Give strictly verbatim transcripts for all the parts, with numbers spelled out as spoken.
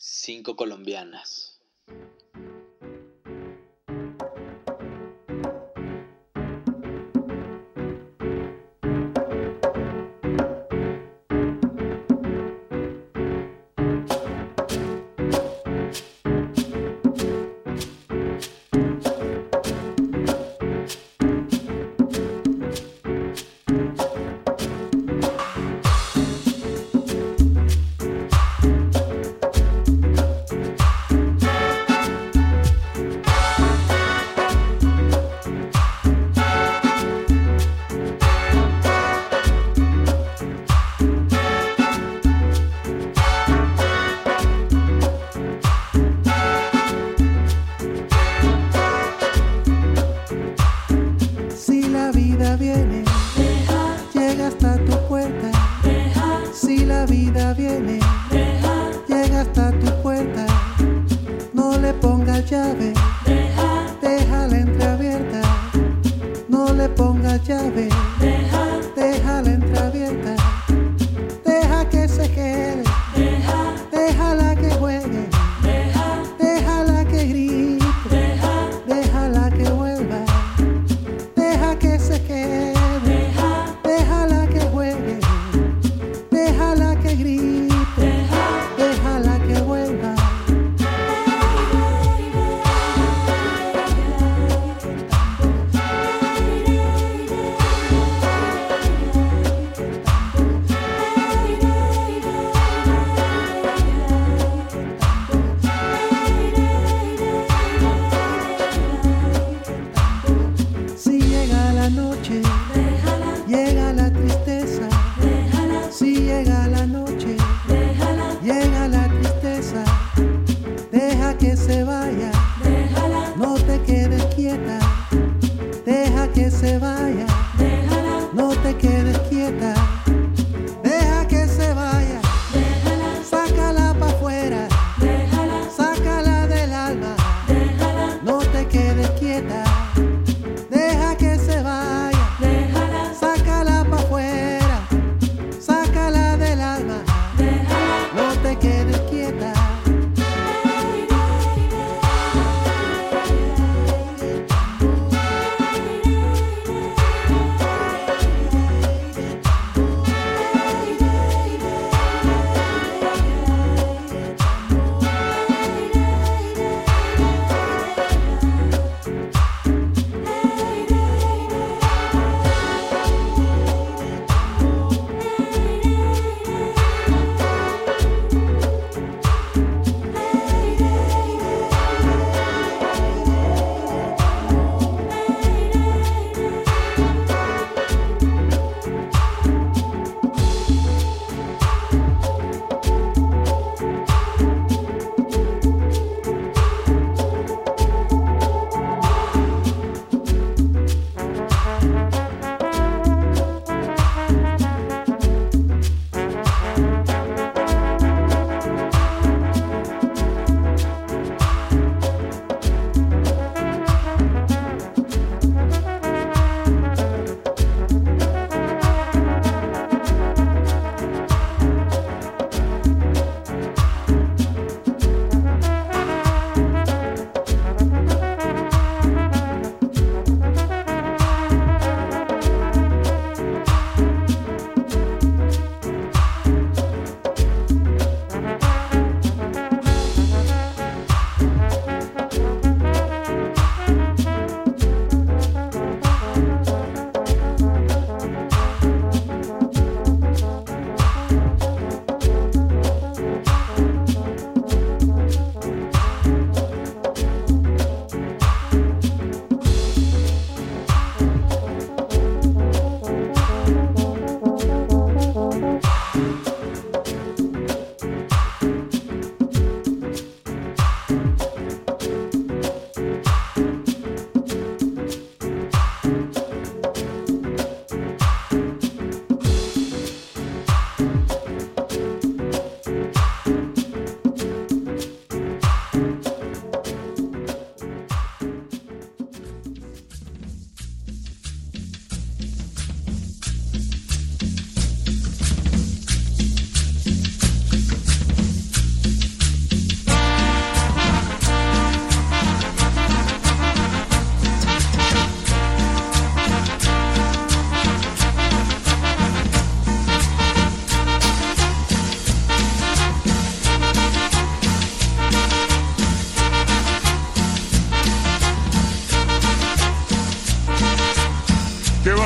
Cinco colombianas.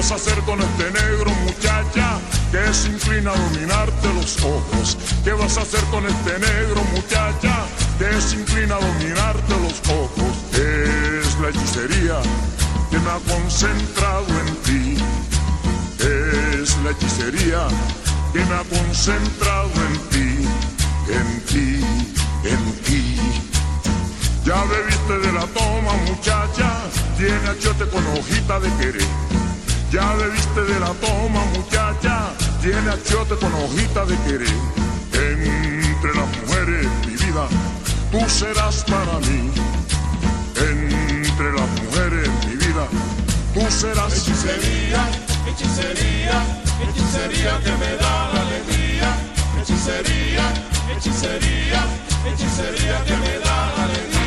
vas a hacer con este negro, muchacha, que se inclina a dominarte los ojos? ¿Qué vas a hacer con este negro, muchacha, que se inclina a dominarte los ojos? Es la hechicería que me ha concentrado en ti. Es la hechicería que me ha concentrado en ti, en ti, en ti. Ya bebiste de la toma, muchacha, tiene achiote con hojita de querer. Ya bebiste de la toma, muchacha, tiene achiote con hojita de querer. Entre las mujeres, mi vida, tú serás para mí. Entre las mujeres, mi vida, tú serás. Hechicería, hechicería, hechicería que me da la alegría. Hechicería, hechicería, hechicería que me da la alegría.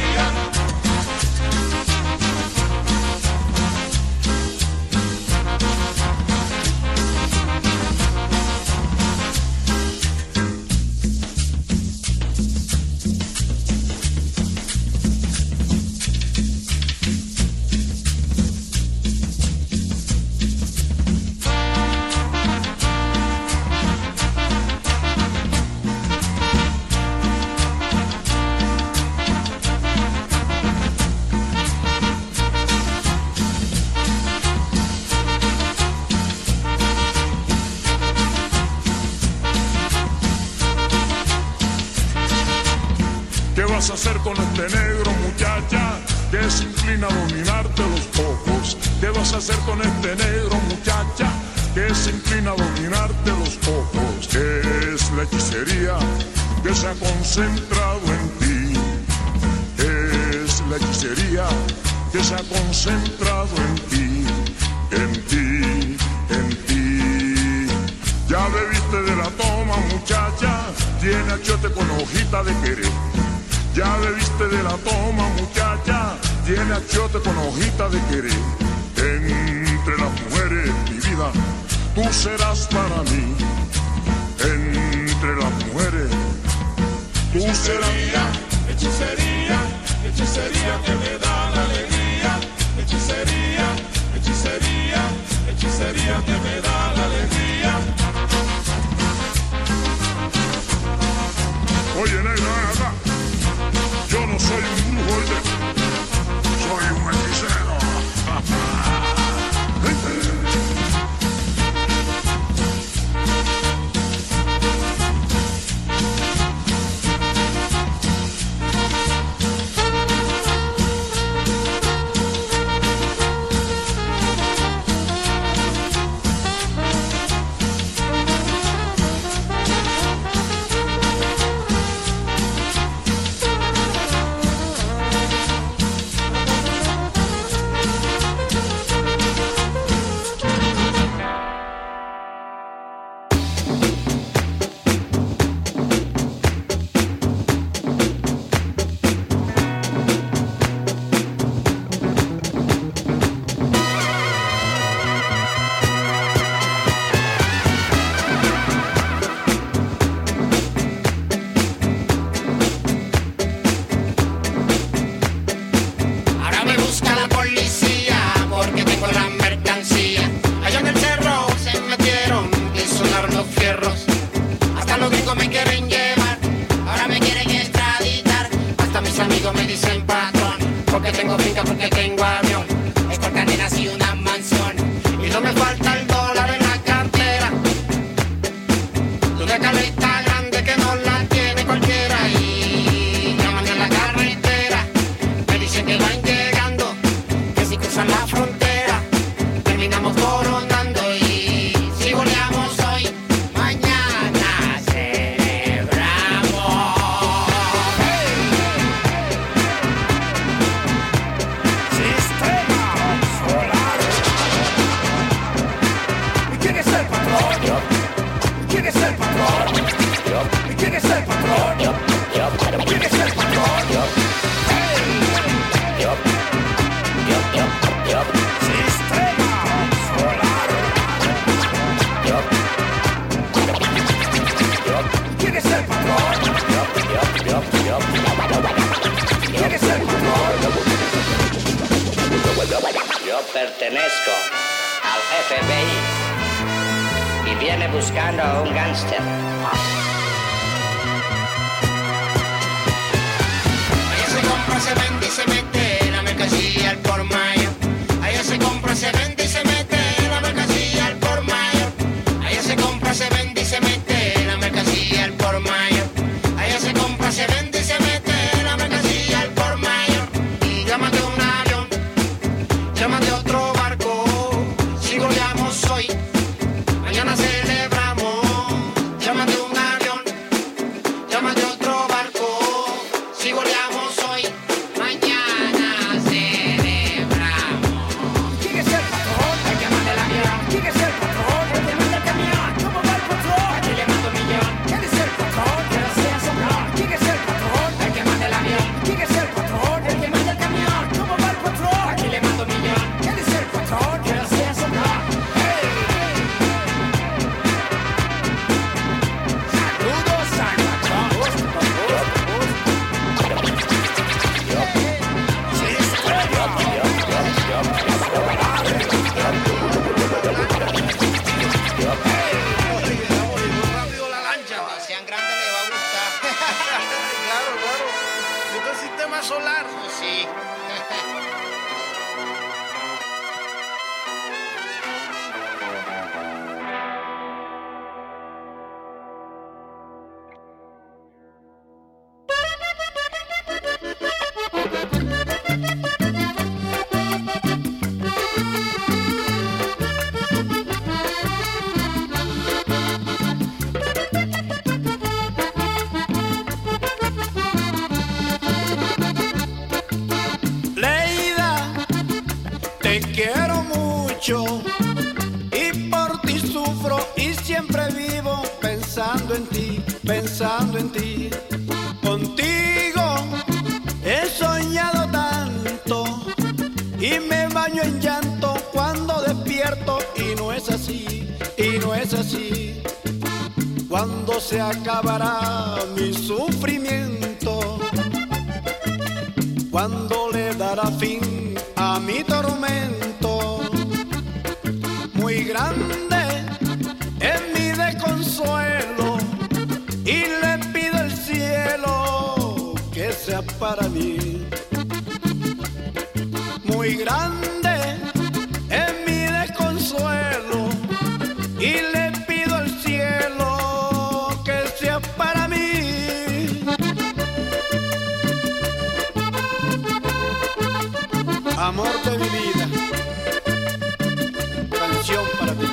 ¿Qué vas a hacer con este negro, muchacha, que se inclina a dominarte los ojos? ¿Qué vas a hacer con este negro, muchacha, que se inclina a dominarte los ojos? Es la hechicería que se ha concentrado en ti. Es la hechicería que se ha concentrado en ti, en ti, en ti. Ya bebiste de la toma, muchacha, tiene achiote con hojita de querer. Ya bebiste de la toma, muchacha, tiene achiote con hojita de querer. Entre las mujeres, mi vida, tú serás para mí. Entre las mujeres, tú serás. Hechicería, hechicería que me da la alegría. Hechicería, hechicería, hechicería que me da la alegría. Oye, negro, ven acá. Yo no soy un brujo, oye. Soy un hechicero. Pertenezco al F F B I y viene buscando a un gángster. Allá se compra, se vende y se mete la mercancía al por mayor. Allá se compra, se vende y se mete la mercancía al por mayor. Allá se compra, se vende y se mete la mercancía al por mayor. Allá se compra, se vende y se mete la mercancía al por mayor. Y llámate un avión, llámate otro barco. Si goleamos hoy, mañana celebramos. Llámate un avión, llámate otro barco. Si goleamos hoy, mañana celebramos. ¿Quién es el patrón? El que manda el avión. ¿Quién es el patrón? El que manda el camión. ¿Cómo va el patrón? Aquí le mando un millón. ¿Quién es el patrón? Que lo sea sobrón. ¿Quién es el patrón? El que manda el avión. ¿Quién es el patrón? El que manda el camión. ¿Cómo va el patrón? Aquí le mando un millón. ¿Quién es el patrón? Que lo sea sobrón. ¡Hey! Saludos al patrón. Rápido la lancha. Cuando sean grandes les va a gustar. Claro, claro. Esto es sistema solar. Sí. Leida, te quiero mucho y por ti sufro y siempre vivo pensando en ti, pensando en ti. Contigo he soñado tanto y me baño en llanto cuando despierto y no es así, y no es así. ¿Cuándo se acabará mi sufrimiento? ¿Cuándo le dará fin a mi tormento? Muy grande es mi desconsuelo y le pido al cielo que sea para mí. Muy grande es mi desconsuelo y le pido al cielo que sea para mí. Amor de mi vida, canción para ti.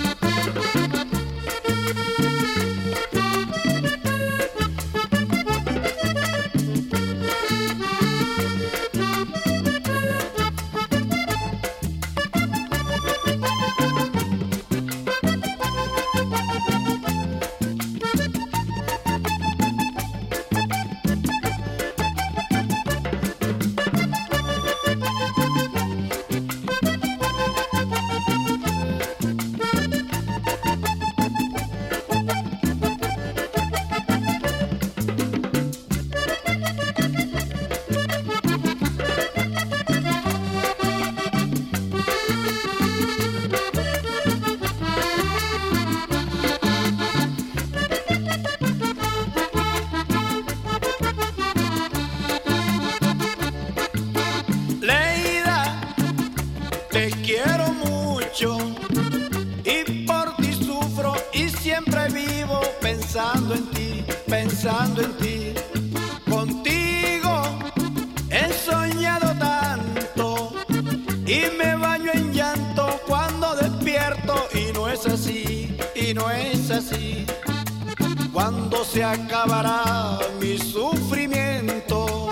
Leida, te quiero mucho y por ti sufro y siempre vivo pensando en ti, pensando en ti. Contigo he soñado tanto y me baño en llanto cuando despierto y no es así, y no es así. ¿Cuándo se acabará mi sufrimiento?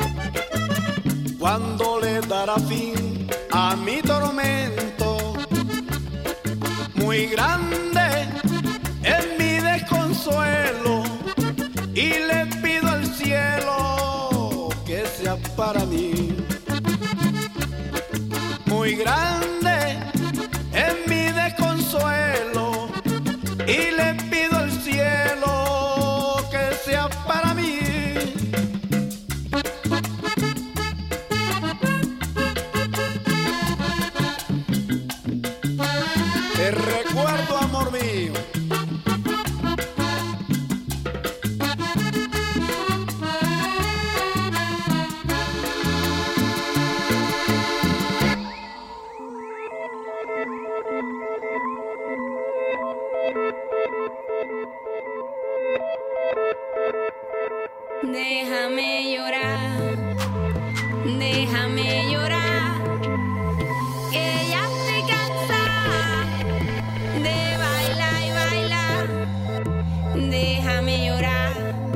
¿Cuándo le dará fin a mi tormento? Muy grande es mi desconsuelo y le pido al cielo que sea para mí. Muy grande es mi desconsuelo y le pido al cielo que sea para mí. Déjame llorar, déjame llorar, que ya estoy cansada de bailar y bailar. Déjame llorar,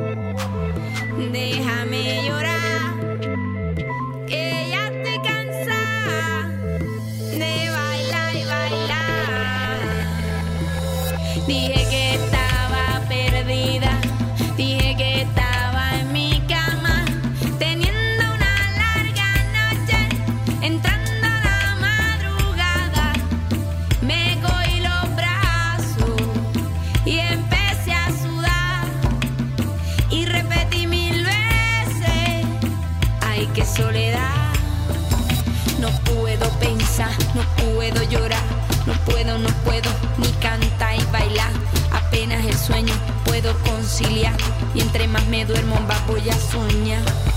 déjame llorar, que ya estoy cansada de bailar y bailar. Dije que estaba perdida, dije que estaba en mi cama, teniendo una larga noche, entrando a la madrugada. Me cogí los brazos y empecé a sudar y repetí mil veces, ay, qué soledad. No puedo pensar, no puedo llorar, no puedo, no puedo ni cantar y bailar. Apenas el sueño puedo conciliar, y entre más me duermo más voy a soñar.